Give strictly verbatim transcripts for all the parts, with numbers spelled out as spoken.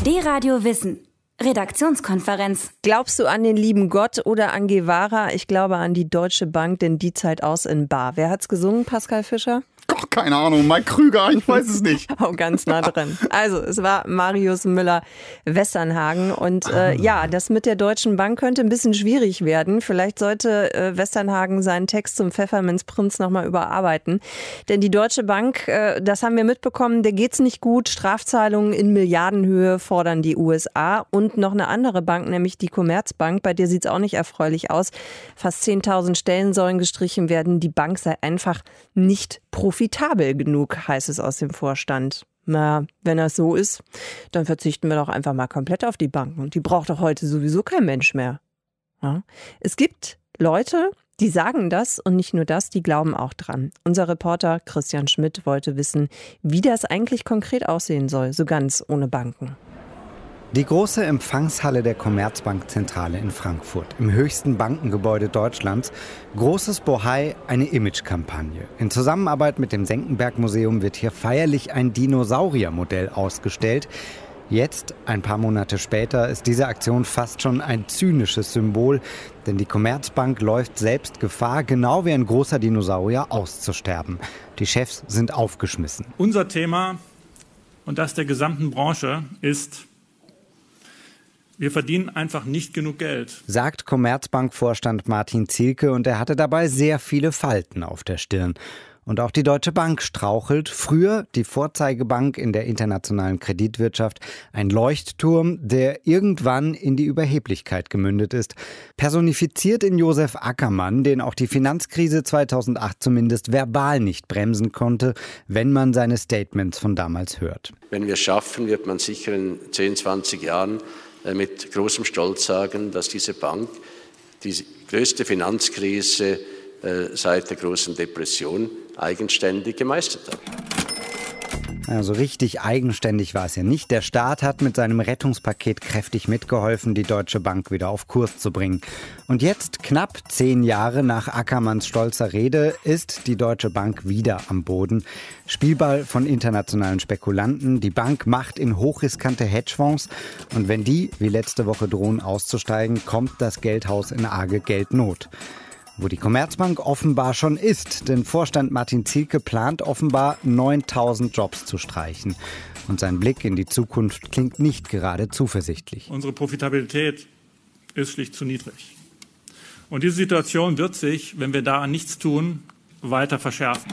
D-Radio Wissen. Redaktionskonferenz. Glaubst du an den lieben Gott oder an Guevara? Ich glaube an die Deutsche Bank, denn die Zeit aus in Bar. Wer hat's gesungen, Pascal Fischer? Ach, keine Ahnung, Mike Krüger, ich weiß es nicht. Auch ganz nah dran. Also, es war Marius Müller-Westernhagen. Und äh, ja, das mit der Deutschen Bank könnte ein bisschen schwierig werden. Vielleicht sollte äh, Westernhagen seinen Text zum Pfefferminzprinz nochmal überarbeiten. Denn die Deutsche Bank, äh, das haben wir mitbekommen, der geht's nicht gut. Strafzahlungen in Milliardenhöhe fordern die U S A. Und noch eine andere Bank, nämlich die Commerzbank, bei der sieht's auch nicht erfreulich aus. Fast zehntausend Stellen sollen gestrichen werden. Die Bank sei einfach nicht profitabel genug, heißt es aus dem Vorstand. Na, wenn das so ist, dann verzichten wir doch einfach mal komplett auf die Banken. Und die braucht doch heute sowieso kein Mensch mehr. Ja? Es gibt Leute, die sagen das und nicht nur das, die glauben auch dran. Unser Reporter Christian Schmidt wollte wissen, wie das eigentlich konkret aussehen soll, so ganz ohne Banken. Die große Empfangshalle der Commerzbankzentrale in Frankfurt, im höchsten Bankengebäude Deutschlands. Großes Bohai, eine Imagekampagne. In Zusammenarbeit mit dem Senckenberg-Museum wird hier feierlich ein Dinosauriermodell ausgestellt. Jetzt, ein paar Monate später, ist diese Aktion fast schon ein zynisches Symbol. Denn die Commerzbank läuft selbst Gefahr, genau wie ein großer Dinosaurier auszusterben. Die Chefs sind aufgeschmissen. Unser Thema und das der gesamten Branche ist: Wir verdienen einfach nicht genug Geld, sagt Commerzbank-Vorstand Martin Zielke, und er hatte dabei sehr viele Falten auf der Stirn. Und auch die Deutsche Bank strauchelt. Früher die Vorzeigebank in der internationalen Kreditwirtschaft. Ein Leuchtturm, der irgendwann in die Überheblichkeit gemündet ist. Personifiziert in Josef Ackermann, den auch die Finanzkrise zweitausendacht zumindest verbal nicht bremsen konnte, wenn man seine Statements von damals hört. Wenn wir es schaffen, wird man sicher in zehn, zwanzig Jahren mit großem Stolz sagen, dass diese Bank die größte Finanzkrise seit der großen Depression eigenständig gemeistert hat. Also richtig eigenständig war es ja nicht. Der Staat hat mit seinem Rettungspaket kräftig mitgeholfen, die Deutsche Bank wieder auf Kurs zu bringen. Und jetzt, knapp zehn Jahre nach Ackermanns stolzer Rede, ist die Deutsche Bank wieder am Boden. Spielball von internationalen Spekulanten. Die Bank macht in hochriskante Hedgefonds. Und wenn die, wie letzte Woche, drohen auszusteigen, kommt das Geldhaus in arge Geldnot. Wo die Commerzbank offenbar schon ist, denn Vorstand Martin Zielke plant offenbar neuntausend Jobs zu streichen. Und sein Blick in die Zukunft klingt nicht gerade zuversichtlich. Unsere Profitabilität ist schlicht zu niedrig. Und diese Situation wird sich, wenn wir da nichts tun, weiter verschärfen.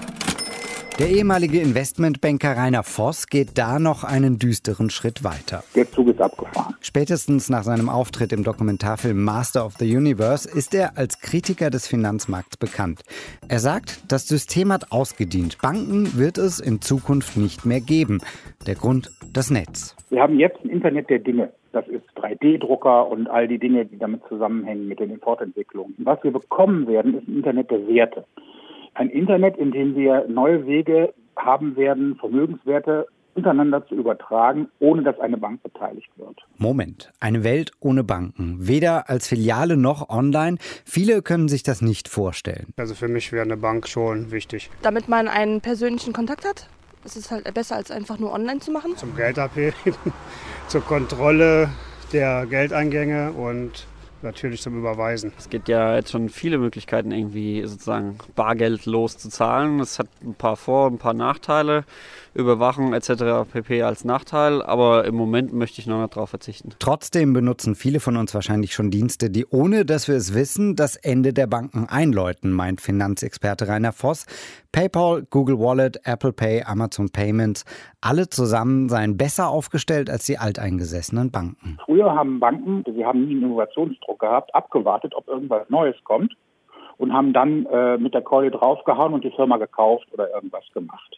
Der ehemalige Investmentbanker Rainer Voss geht da noch einen düsteren Schritt weiter. Der Zug ist abgefahren. Spätestens nach seinem Auftritt im Dokumentarfilm Master of the Universe ist er als Kritiker des Finanzmarkts bekannt. Er sagt, das System hat ausgedient. Banken wird es in Zukunft nicht mehr geben. Der Grund, das Netz. Wir haben jetzt ein Internet der Dinge. Das ist drei D Drucker und all die Dinge, die damit zusammenhängen mit den Importentwicklungen. Was wir bekommen werden, ist ein Internet der Werte. Ein Internet, in dem wir neue Wege haben werden, Vermögenswerte untereinander zu übertragen, ohne dass eine Bank beteiligt wird. Moment, eine Welt ohne Banken. Weder als Filiale noch online. Viele können sich das nicht vorstellen. Also für mich wäre eine Bank schon wichtig. Damit man einen persönlichen Kontakt hat. Es ist halt besser, als einfach nur online zu machen. Zum Geld abheben, zur Kontrolle der Geldeingänge und natürlich zum Überweisen. Es gibt ja jetzt schon viele Möglichkeiten, irgendwie sozusagen bargeldlos zu zahlen. Es hat ein paar Vor- und ein paar Nachteile. Überwachung et cetera pp. Als Nachteil, aber im Moment möchte ich noch nicht darauf verzichten. Trotzdem benutzen viele von uns wahrscheinlich schon Dienste, die, ohne dass wir es wissen, das Ende der Banken einläuten, meint Finanzexperte Rainer Voss. PayPal, Google Wallet, Apple Pay, Amazon Payments, alle zusammen seien besser aufgestellt als die alteingesessenen Banken. Früher haben Banken, sie haben nie einen Innovationsdruck gehabt, abgewartet, ob irgendwas Neues kommt und haben dann äh, mit der Keule draufgehauen und die Firma gekauft oder irgendwas gemacht.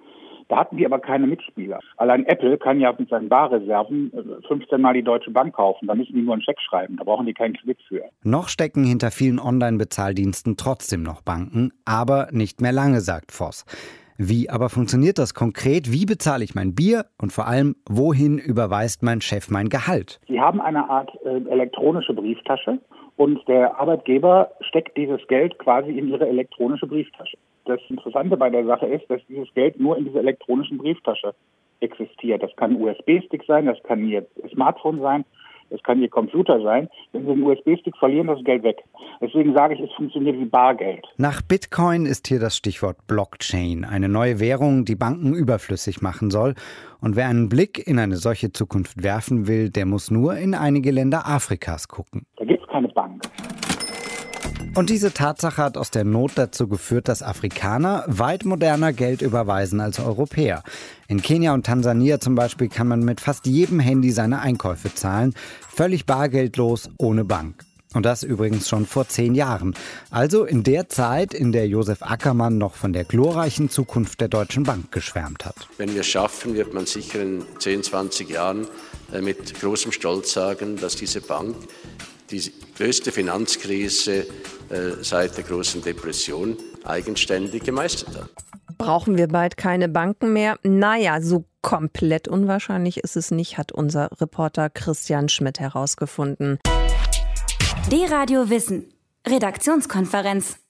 Da hatten die aber keine Mitspieler. Allein Apple kann ja mit seinen Barreserven fünfzehn Mal die Deutsche Bank kaufen. Da müssen die nur einen Scheck schreiben. Da brauchen die keinen Kredit für. Noch stecken hinter vielen Online-Bezahldiensten trotzdem noch Banken, aber nicht mehr lange, sagt Voss. Wie aber funktioniert das konkret? Wie bezahle ich mein Bier? Und vor allem, wohin überweist mein Chef mein Gehalt? Sie haben eine Art äh, elektronische Brieftasche und der Arbeitgeber steckt dieses Geld quasi in ihre elektronische Brieftasche. Das Interessante bei der Sache ist, dass dieses Geld nur in dieser elektronischen Brieftasche existiert. Das kann ein U S B-Stick sein, das kann Ihr Smartphone sein, das kann Ihr Computer sein. Wenn Sie den U S B-Stick verlieren, das Geld weg. Deswegen sage ich, es funktioniert wie Bargeld. Nach Bitcoin ist hier das Stichwort Blockchain, eine neue Währung, die Banken überflüssig machen soll. Und wer einen Blick in eine solche Zukunft werfen will, der muss nur in einige Länder Afrikas gucken. Da gibt es keine Bank. Und diese Tatsache hat aus der Not dazu geführt, dass Afrikaner weit moderner Geld überweisen als Europäer. In Kenia und Tansania zum Beispiel kann man mit fast jedem Handy seine Einkäufe zahlen, völlig bargeldlos, ohne Bank. Und das übrigens schon vor zehn Jahren. Also in der Zeit, in der Josef Ackermann noch von der glorreichen Zukunft der Deutschen Bank geschwärmt hat. Wenn wir es schaffen, wird man sicher in zehn, zwanzig Jahren mit großem Stolz sagen, dass diese Bank die größte Finanzkrise seit der großen Depression eigenständig gemeistert hat. Brauchen wir bald keine Banken mehr? Naja, so komplett unwahrscheinlich ist es nicht, hat unser Reporter Christian Schmidt herausgefunden. D-Radio Wissen. Redaktionskonferenz.